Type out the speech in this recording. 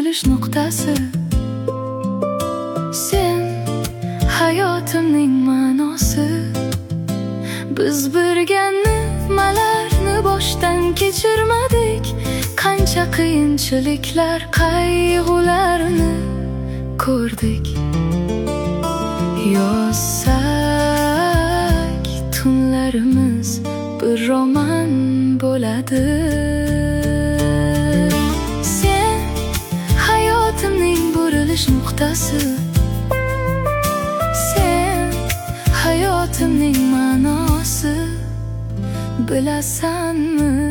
burilish nuqtasi. Sen hayotimning ma'nosi. Biz birga nimalarni boshdan kechirmadik, qancha qiyinchiliklar, qayg'ularni ko'rdik. Yozsak tunlarimiz bir roman bo'ladi. Sen hayotimning burilish nuqtasi. Sen hayotimning ma'nosi. Bilasanmi?